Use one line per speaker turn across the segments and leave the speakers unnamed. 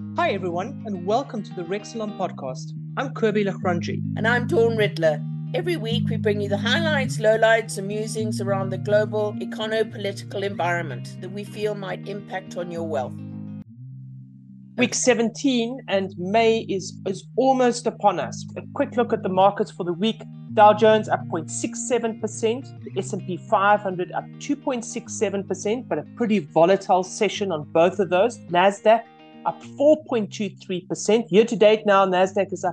Hi, everyone, and welcome to the Rexelon podcast. I'm Kirby Lachranji.
And I'm Dawn Riddler. Every week, we bring you the highlights, lowlights, and musings around the global econo-political environment that we feel might impact on your wealth.
Week 17 and May is almost upon us. A quick look at the markets for the week. Dow Jones up 0.67%, the S&P 500 up 2.67%, but a pretty volatile session on both of those. NASDAQ up 4.23%. Year to date now, NASDAQ is up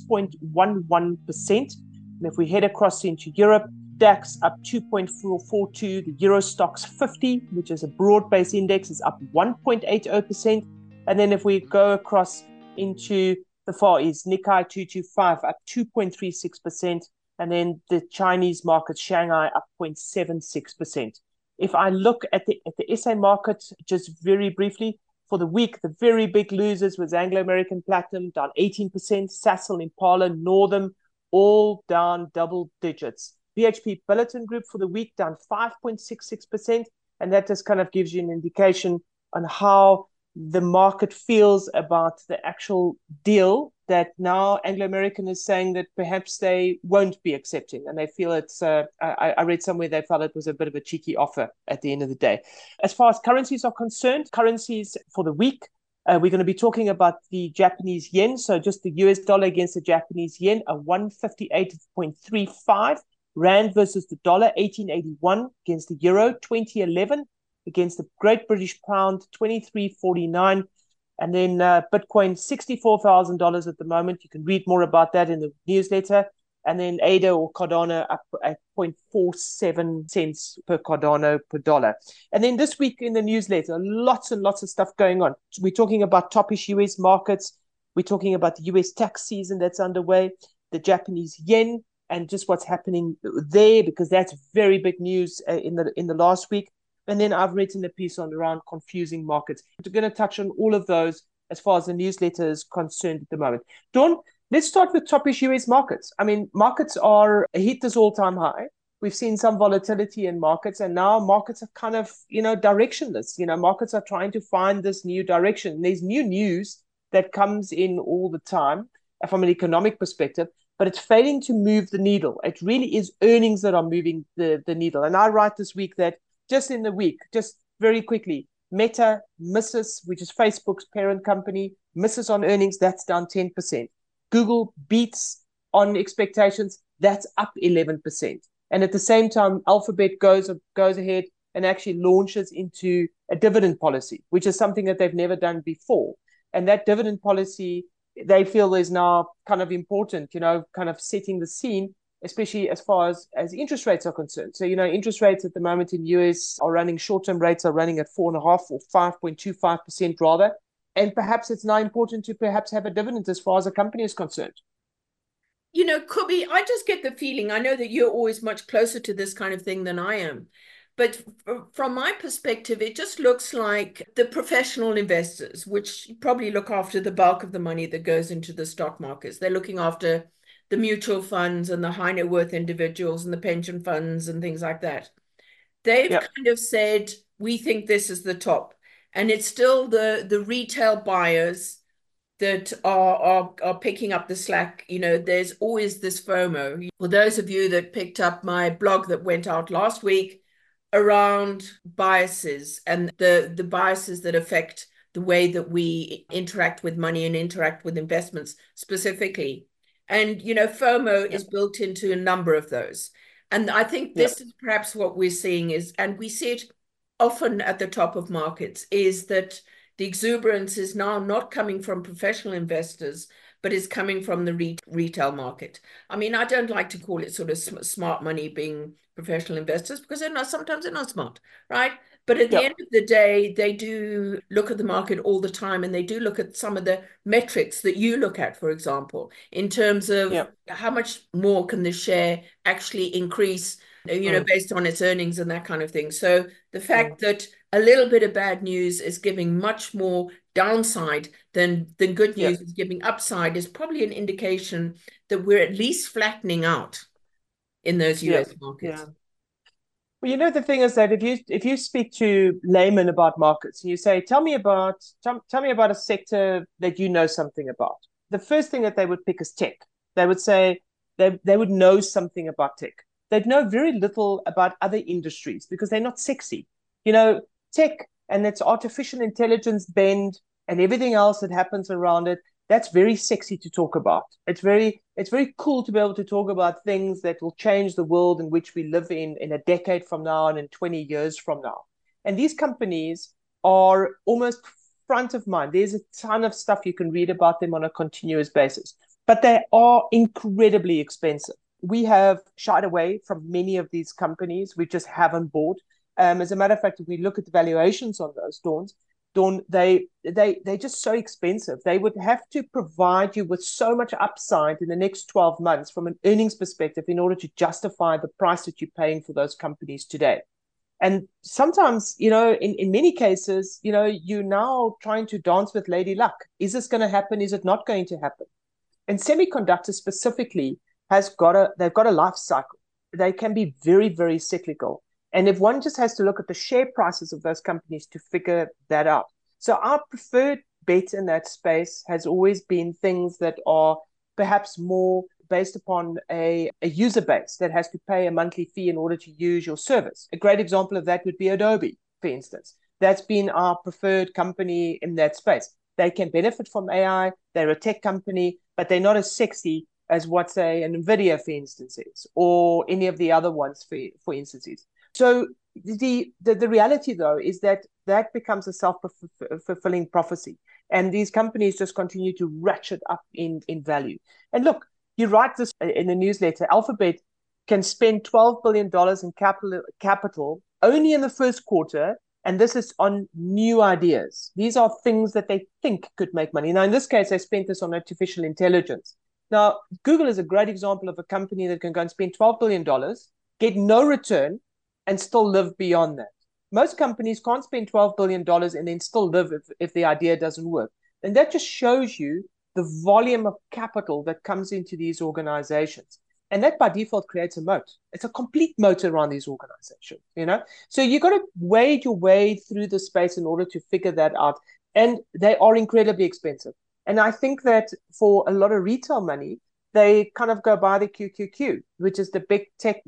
6.11%. And if we head across into Europe, DAX up 2.442. The Euro Stoxx 50, which is a broad-based index, is up 1.80%. And then if we go across into the Far East, Nikkei 225 up 2.36%. And then the Chinese market, Shanghai, up 0.76%. If I look at the SA market, just very briefly, for the week, the very big losers was Anglo American Platinum, down 18%, Sasol, Impala, Northam, all down double digits. BHP Billiton Group for the week, down 5.66%. And that just kind of gives you an indication on how the market feels about the actual deal that now Anglo American is saying that perhaps they won't be accepting, and they feel it's I read somewhere they felt it was a bit of a cheeky offer at the end of the day. As far as currencies are concerned, currencies for the week, we're going to be talking about the Japanese yen. So just the US dollar against the Japanese yen, a 158.35. Rand versus the dollar, 1881 against the euro, 2011 against the Great British Pound, 23.49. And then Bitcoin, $64,000 at the moment. You can read more about that in the newsletter. And then ADA or Cardano up at 0.47 cents per Cardano per dollar. And then this week in the newsletter, lots and lots of stuff going on. We're talking about top-ish US markets. We're talking about the US tax season that's underway, the Japanese yen, and just what's happening there, because that's very big news in the last week. And then I've written a piece on around confusing markets. We're going to touch on all of those as far as the newsletter is concerned at the moment. Dawn, let's start with top-ish US markets. I mean, markets are hit this all-time high. We've seen some volatility in markets, and now markets are kind of, directionless. Markets are trying to find this new direction. There's new news that comes in all the time from an economic perspective, but it's failing to move the needle. It really is earnings that are moving the needle. And I write this week that just in the week, just very quickly, Meta misses, which is Facebook's parent company, misses on earnings, that's down 10%. Google beats on expectations, that's up 11%. And at the same time, Alphabet goes ahead and actually launches into a dividend policy, which is something that they've never done before. And that dividend policy, they feel is now kind of important, kind of setting the scene, especially as far as interest rates are concerned. So, interest rates at the moment in US are running, short-term rates are running at 4.5 or 5.25% rather. And perhaps it's now important to perhaps have a dividend as far as a company is concerned.
Kubi, I just get the feeling, I know that you're always much closer to this kind of thing than I am. But from my perspective, it just looks like the professional investors, which probably look after the bulk of the money that goes into the stock markets. They're looking after the mutual funds and the high net worth individuals and the pension funds and things like that. They've kind of said, we think this is the top. And it's still the retail buyers that are picking up the slack. There's always this FOMO. For those of you that picked up my blog that went out last week around biases and the biases that affect the way that we interact with money and interact with investments specifically. And, FOMO is built into a number of those. And I think this is perhaps what we're seeing and we see it often at the top of markets, is that the exuberance is now not coming from professional investors, but is coming from the retail market. I mean, I don't like to call it sort of smart money being professional investors, because sometimes they're not smart, right? But at the end of the day, they do look at the market all the time, and they do look at some of the metrics that you look at, for example, in terms of how much more can the share actually increase, based on its earnings and that kind of thing. So the fact that a little bit of bad news is giving much more downside than good news is giving upside is probably an indication that we're at least flattening out in those US markets.
Well, the thing is that if you speak to laymen about markets and you say, tell me about a sector that you know something about, the first thing that they would pick is tech. They would say they would know something about tech. They'd know very little about other industries because they're not sexy. Tech and its artificial intelligence bend and everything else that happens around it, that's very sexy to talk about. It's very cool to be able to talk about things that will change the world in which we live in a decade from now and in 20 years from now. And these companies are almost front of mind. There's a ton of stuff you can read about them on a continuous basis, but they are incredibly expensive. We have shied away from many of these companies. We just haven't bought. As a matter of fact, if we look at the valuations on those Dawns, Dawn, they're just so expensive. They would have to provide you with so much upside in the next 12 months from an earnings perspective in order to justify the price that you're paying for those companies today. And sometimes, in many cases, you're now trying to dance with Lady Luck. Is this going to happen? Is it not going to happen? And semiconductors specifically they've got a life cycle. They can be very, very cyclical. And if one just has to look at the share prices of those companies to figure that out. So our preferred bet in that space has always been things that are perhaps more based upon a user base that has to pay a monthly fee in order to use your service. A great example of that would be Adobe, for instance. That's been our preferred company in that space. They can benefit from AI. They're a tech company, but they're not as sexy as what, say, an NVIDIA, for instance, is, or any of the other ones, for instance, is. So the reality, though, is that becomes a self-fulfilling prophecy. And these companies just continue to ratchet up in value. And look, you write this in the newsletter, Alphabet can spend $12 billion in capital only in the first quarter, and this is on new ideas. These are things that they think could make money. Now, in this case, they spent this on artificial intelligence. Now, Google is a great example of a company that can go and spend $12 billion, get no return, and still live beyond that. Most companies can't spend $12 billion and then still live if the idea doesn't work. And that just shows you the volume of capital that comes into these organizations. And that by default creates a moat. It's a complete moat around these organizations. So you got to wade your way through the space in order to figure that out. And they are incredibly expensive. And I think that for a lot of retail money, they kind of go by the QQQ, which is the big tech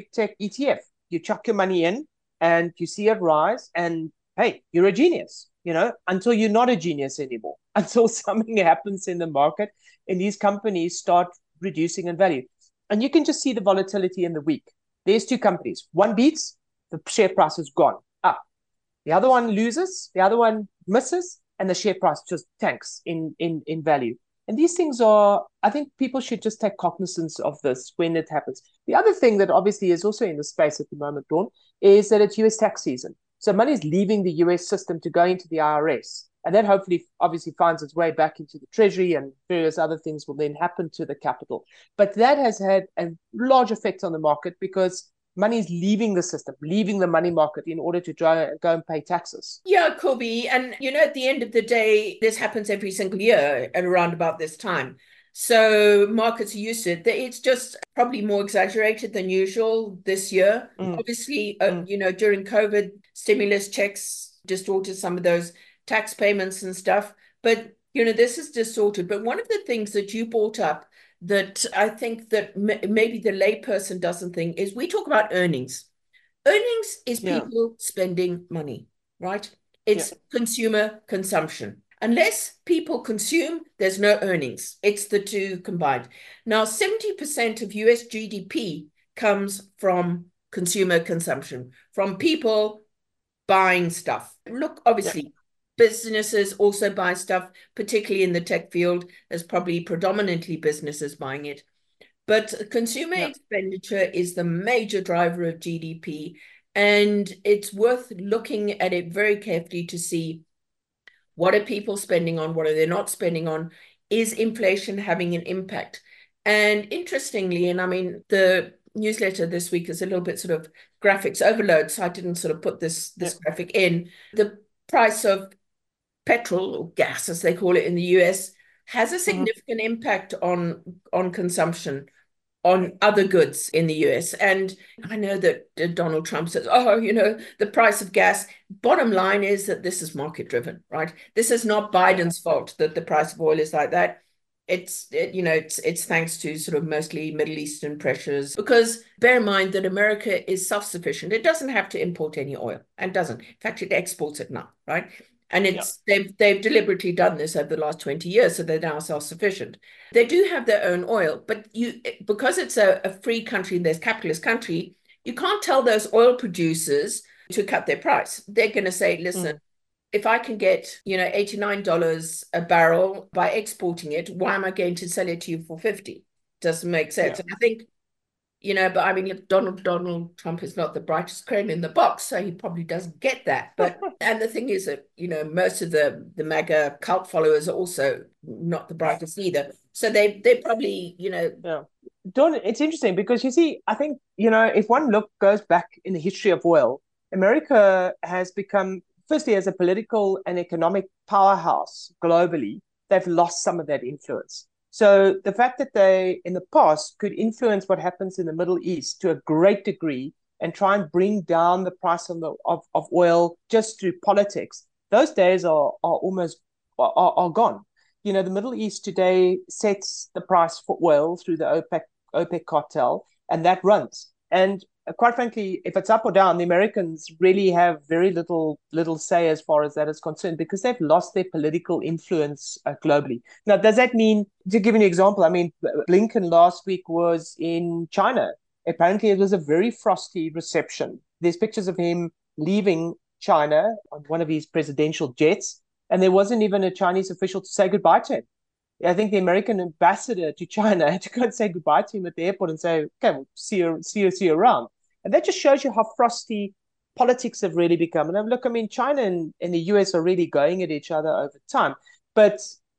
ETF. You chuck your money in and you see it rise, and hey, you're a genius, until you're not a genius anymore, until something happens in the market and these companies start reducing in value. And you can just see the volatility in the week. There's two companies. One beats, the share price is gone up. The other one loses, the other one misses, and the share price just tanks in value. And these things I think people should just take cognizance of this when it happens. The other thing that obviously is also in the space at the moment, Dawn, is that it's US tax season. So money is leaving the US system to go into the IRS. And that hopefully obviously finds its way back into the Treasury, and various other things will then happen to the capital. But that has had a large effect on the market because money is leaving the system, leaving the money market in order to try go and pay taxes.
Yeah, Kobe. And, at the end of the day, this happens every single year at around about this time. So markets are used to it. It's just probably more exaggerated than usual this year. Obviously, during COVID, stimulus checks distorted some of those tax payments and stuff. But, this is distorted. But one of the things that you brought up that I think that maybe the layperson doesn't think is we talk about earnings. Earnings is people spending money, right? It's consumer consumption. Unless people consume, there's no earnings. It's the two combined. Now, 70% of US GDP comes from consumer consumption, from people buying stuff. Look, obviously, businesses also buy stuff, particularly in the tech field. There's probably predominantly businesses buying it. But consumer expenditure is the major driver of GDP, and it's worth looking at it very carefully to see what are people spending on, what are they not spending on, is inflation having an impact? And interestingly, and I mean, the newsletter this week is a little bit sort of graphics overload, so I didn't sort of put this graphic in. The price of petrol, or gas as they call it in the US, has a significant impact on consumption on other goods in the US. And I know that Donald Trump says, oh, the price of gas. Bottom line is that this is market driven, right? This is not Biden's fault that the price of oil is like that. It's thanks to sort of mostly Middle Eastern pressures, because bear in mind that America is self-sufficient. It doesn't have to import any oil, and doesn't. In fact, it exports it now, right? And they've deliberately done this over the last 20 years, so they're now self-sufficient. They do have their own oil, but because it's a free country and there's capitalist country, you can't tell those oil producers to cut their price. They're going to say, listen, if I can get, $89 a barrel by exporting it, why am I going to sell it to you for 50? Doesn't make sense. And I think, but I mean, Donald Trump is not the brightest crane in the box, so he probably doesn't get that. But and the thing is that, most of the MAGA cult followers are also not the brightest either. So they probably,
Yeah. Don, it's interesting because you see, I think, if one goes back in the history of oil, America has become, firstly, as a political and economic powerhouse globally, they've lost some of that influence. So the fact that they, in the past, could influence what happens in the Middle East to a great degree and try and bring down the price of oil just through politics, those days are almost are gone. The Middle East today sets the price for oil through the OPEC cartel, and that runs. And quite frankly, if it's up or down, the Americans really have very little say as far as that is concerned, because they've lost their political influence globally. Now, does that mean, to give you an example, I mean, Blinken last week was in China. Apparently, it was a very frosty reception. There's pictures of him leaving China on one of his presidential jets, and there wasn't even a Chinese official to say goodbye to him. I think the American ambassador to China had to go and say goodbye to him at the airport and say, okay, we'll see you around. And that just shows you how frosty politics have really become. And look, I mean, China and the US are really going at each other over time. But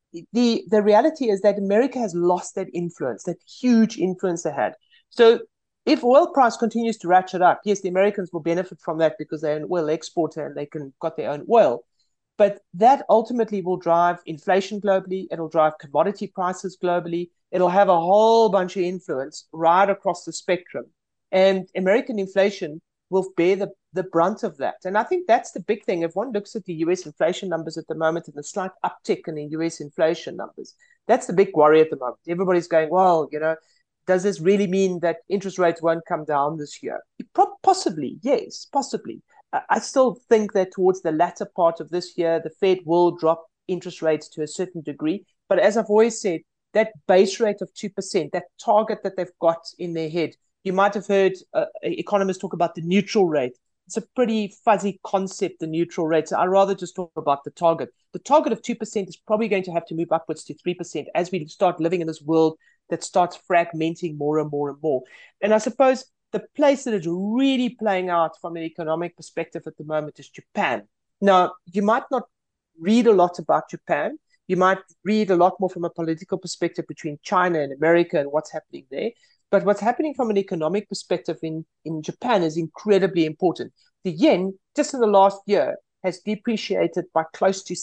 the reality is that America has lost that influence, that huge influence they had. So if oil price continues to ratchet up, yes, the Americans will benefit from that because they're an oil exporter and they got their own oil. But that ultimately will drive inflation globally. It'll drive commodity prices globally. It'll have a whole bunch of influence right across the spectrum. And American inflation will bear the brunt of that. And I think that's the big thing. If one looks at the US inflation numbers at the moment and the slight uptick in the US inflation numbers, that's the big worry at the moment. Everybody's going, well, does this really mean that interest rates won't come down this year? Possibly, yes, possibly. I still think that towards the latter part of this year, the Fed will drop interest rates to a certain degree. But as I've always said, that base rate of 2%, that target that they've got in their head, you might have heard economists talk about the neutral rate. It's a pretty fuzzy concept, the neutral rate. So I'd rather just talk about the target. The target of 2% is probably going to have to move upwards to 3% as we start living in this world that starts fragmenting more and more and more. And I suppose the place that is really playing out from an economic perspective at the moment is Japan. Now, you might not read a lot about Japan. You might read a lot more from a political perspective between China and America and what's happening there. But what's happening from an economic perspective in Japan is incredibly important. The yen, just in the last year, has depreciated by close to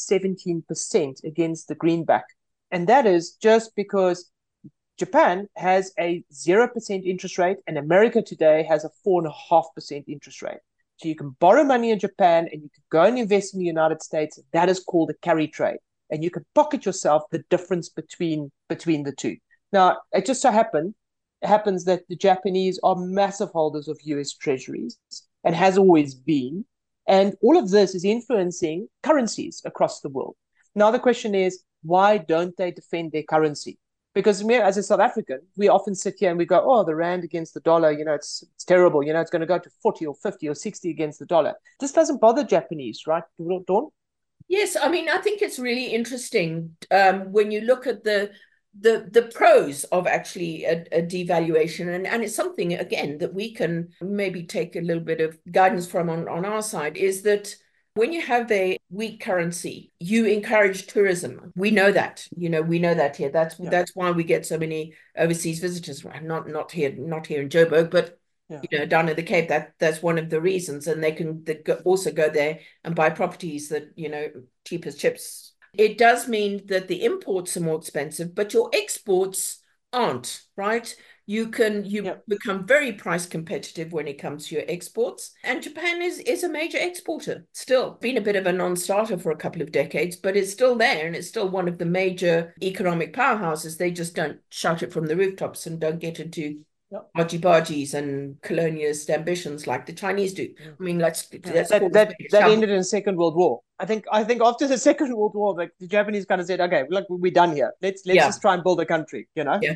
17% against the greenback. And that is just because Japan has a 0% interest rate, and America today has a 4.5% interest rate. So you can borrow money in Japan and you can go and invest in the United States. That is called a carry trade. And you can pocket yourself the difference between the two. Now, it just so happens that the Japanese are massive holders of US treasuries and has always been. And all of this is influencing currencies across the world. Now, the question is, why don't they defend their currency? Because as a South African, we often sit here and we go, oh, the rand against the dollar, it's terrible. It's going to go to 40 or 50 or 60 against the dollar. This doesn't bother Japanese, right, Dawn?
Yes, I mean, I think it's really interesting when you look at the pros of actually a devaluation, and it's something, again, that we can maybe take a little bit of guidance from on our side, is that when you have a weak currency, you encourage tourism. We know that, we know that here. That's why we get so many overseas visitors. Not here in Joburg, but down at the Cape. That's one of the reasons. And they also go there and buy properties that cheap as chips. It does mean that the imports are more expensive, but your exports aren't, right? You
Yeah.
become very price competitive when it comes to your exports. And Japan is a major exporter still. Been a bit of a non-starter for a couple of decades, but it's still there and it's still one of the major economic powerhouses. They just don't shout it from the rooftops and don't get into
Yeah.
argy-bargies and colonialist ambitions like the Chinese do. I mean, let's call
That
this
that
a
that
shovel.
ended in the Second World War. I think after the Second World War, the Japanese kind of said, "Okay, look, we're done here. Let's
Yeah,
just try and build a country."
yeah.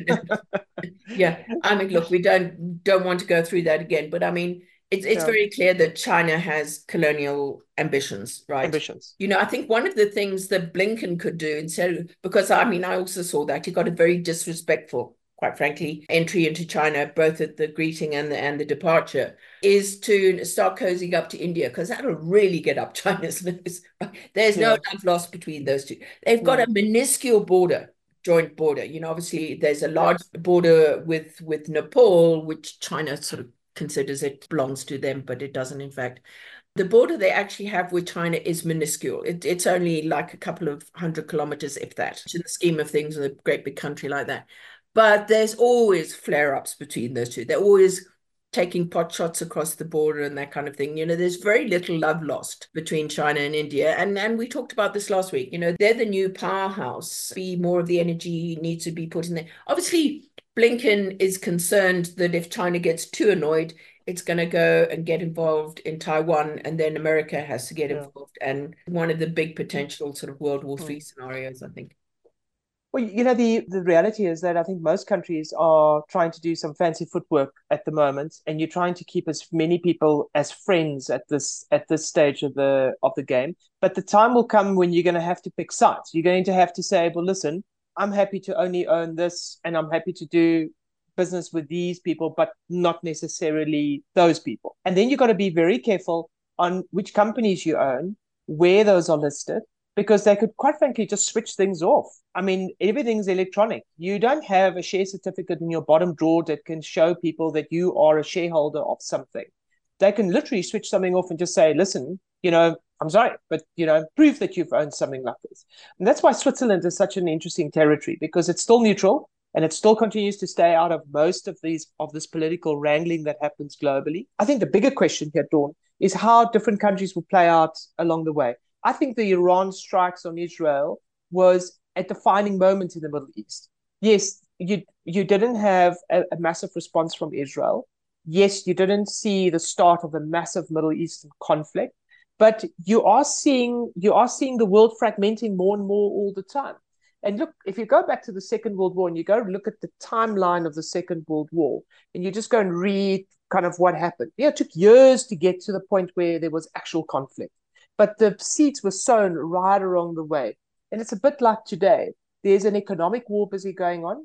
Yeah, I mean, look, we don't want to go through that again, but I mean, it's
Yeah,
very clear that China has colonial ambitions, right?
ambitions.
I think one of the things that Blinken could do because I mean, I also saw that he got a very disrespectful, quite frankly, entry into China, both at the greeting and the departure, is to start cozying up to India because that'll really get up China's nose. There's no
Yeah,
love lost between those two. They've got a
no,
minuscule border, joint border. Obviously there's a
yeah,
large border with Nepal, which China sort of considers it belongs to them, but it doesn't in fact. The border they actually have with China is minuscule. It's only like a couple of 100 kilometers, if that, in the scheme of things in a great big country like that. But there's always flare-ups between those two. They're always taking pot shots across the border and that kind of thing. There's very little love lost between China and India. And we talked about this last week. They're the new powerhouse. Be more of the energy needs to be put in there. Obviously, Blinken is concerned that if China gets too annoyed, it's going to go and get involved in Taiwan, and then America has to get
yeah.
involved. And one of the big potential sort of World War III
Hmm.
scenarios, I think.
Well, the reality is that I think most countries are trying to do some fancy footwork at the moment, and you're trying to keep as many people as friends at this stage of the game. But the time will come when you're going to have to pick sides. You're going to have to say, well, listen, I'm happy to only own this, and I'm happy to do business with these people, but not necessarily those people. And then you've got to be very careful on which companies you own, where those are listed, because they could quite frankly just switch things off. I mean, everything's electronic. You don't have a share certificate in your bottom drawer that can show people that you are a shareholder of something. They can literally switch something off and just say, listen, I'm sorry, but, prove that you've owned something like this. And that's why Switzerland is such an interesting territory, because it's still neutral and it still continues to stay out of most of this political wrangling that happens globally. I think the bigger question here, Dawn, is how different countries will play out along the way. I think the Iran strikes on Israel was a defining moment in the Middle East. Yes, you didn't have a massive response from Israel. Yes, you didn't see the start of a massive Middle Eastern conflict, but you are seeing the world fragmenting more and more all the time. And look, if you go back to the Second World War and you go look at the timeline of the Second World War, and you just go and read kind of what happened. Yeah, it took years to get to the point where there was actual conflict, but the seeds were sown right along the way. And it's a bit like today. There's an economic war busy going on.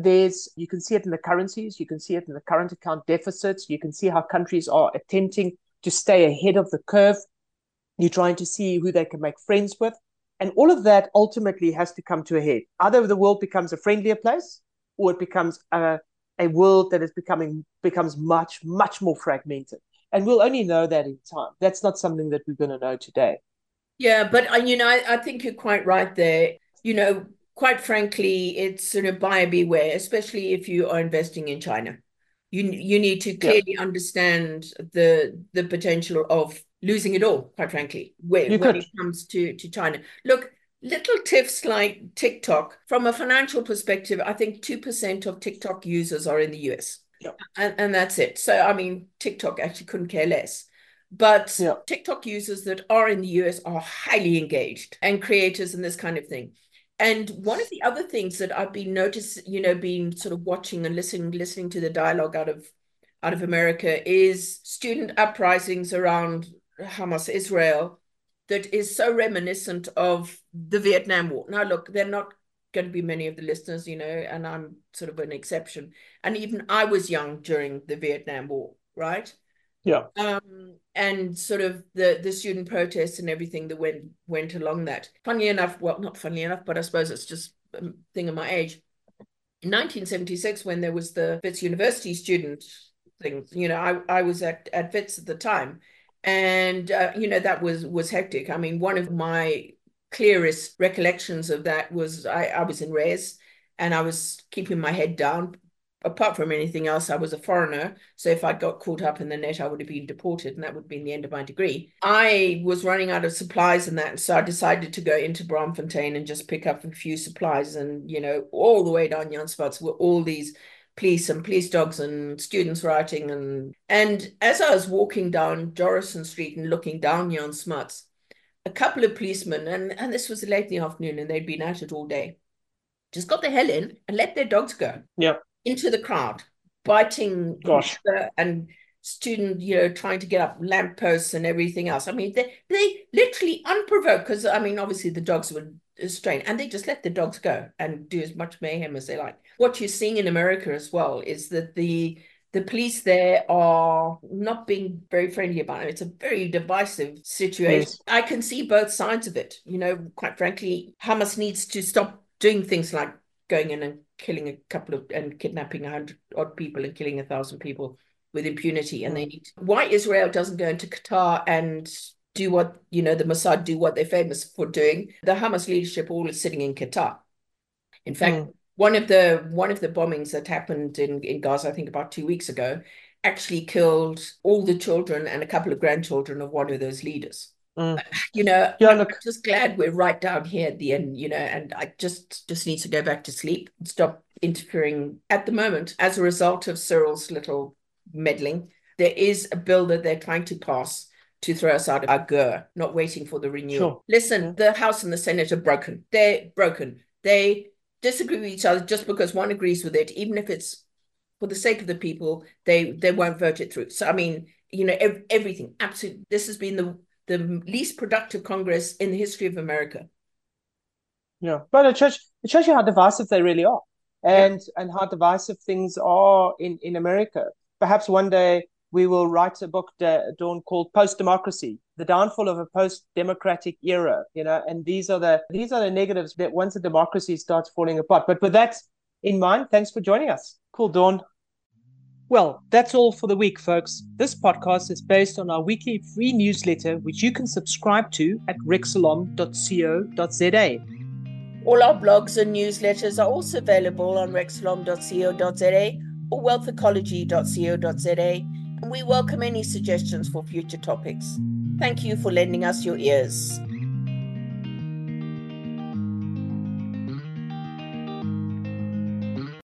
You can see it in the currencies, you can see it in the current account deficits, you can see how countries are attempting to stay ahead of the curve. You're trying to see who they can make friends with. And all of that ultimately has to come to a head. Either the world becomes a friendlier place, or it becomes a world that becomes much, much more fragmented. And we'll only know that in time. That's not something that we're going to know today.
Yeah, but I think you're quite right there. Quite frankly, it's sort of buyer beware, especially if you are investing in China. You need to
Yeah,
clearly understand the potential of losing it all, quite frankly,
you
when
could.
it comes to China. Look, little tips like TikTok, from a financial perspective, I think 2% of TikTok users are in the US.
Yeah,
And that's it. So, I mean, TikTok actually couldn't care less. But
yeah,
TikTok users that are in the US are highly engaged and creators and this kind of thing. And one of the other things that I've been noticing, been sort of watching and listening to the dialogue out of America is student uprisings around Hamas Israel that is so reminiscent of the Vietnam War. Now, look, they're not going to be many of the listeners, and I'm sort of an exception. And even I was young during the Vietnam War, right?
yeah.
And sort of the student protests and everything that went along that. Funnily enough, well, not funnily enough, but I suppose it's just a thing of my age. In 1976, when there was the Wits University student thing, I was at Wits at the time, and that was hectic. I mean, one of my clearest recollections of that was I was in res, and I was keeping my head down, apart from anything else, I was a foreigner. So if I got caught up in the net, I would have been deported, and that would have been the end of my degree. I was running out of supplies and that. So I decided to go into Braamfontein and just pick up a few supplies. And, all the way down Jan Smuts were all these police and police dogs and students writing. And as I was walking down Jorrison Street and looking down Jan Smuts, a couple of policemen, and this was late in the afternoon and they'd been at it all day, just got the hell in and let their dogs go.
Yeah.
Into the crowd, biting and student, trying to get up lampposts and everything else. I mean, they literally unprovoked, because I mean, obviously the dogs were strained, and they just let the dogs go and do as much mayhem as they like. What you're seeing in America as well is that the police there are not being very friendly about it. It's a very divisive situation. Yes. I can see both sides of it. Quite frankly, Hamas needs to stop doing things like going in and killing and kidnapping 100 odd people and killing 1,000 people with impunity. And they need why Israel doesn't go into Qatar and do what, the Mossad do what they're famous for doing. The Hamas leadership all is sitting in Qatar. In fact, one of the bombings that happened in Gaza, I think about 2 weeks ago, actually killed all the children and a couple of grandchildren of one of those leaders. I'm just glad we're right down here at the end, and I just need to go back to sleep and stop interfering. At the moment, as a result of Cyril's little meddling, there is a bill that they're trying to pass to throw us out of our GER, not waiting for the renewal. Sure. Listen, the House and the Senate are broken. They're broken. They disagree with each other just because one agrees with it, even if it's for the sake of the people, they won't vote it through. So, I mean, everything, absolutely. This has been the least productive Congress in the history of America.
Yeah, but it shows you how divisive they really are, and how divisive things are in America. Perhaps one day we will write a book, Dawn, called Post-Democracy, the downfall of a post-democratic era. And these are the negatives that once a democracy starts falling apart. But with that in mind, thanks for joining us. Cool, Dawn. Well, that's all for the week, folks. This podcast is based on our weekly free newsletter, which you can subscribe to at rexalarm.co.za.
All our blogs and newsletters are also available on rexalarm.co.za or wealthecology.co.za, and we welcome any suggestions for future topics. Thank you for lending us your ears.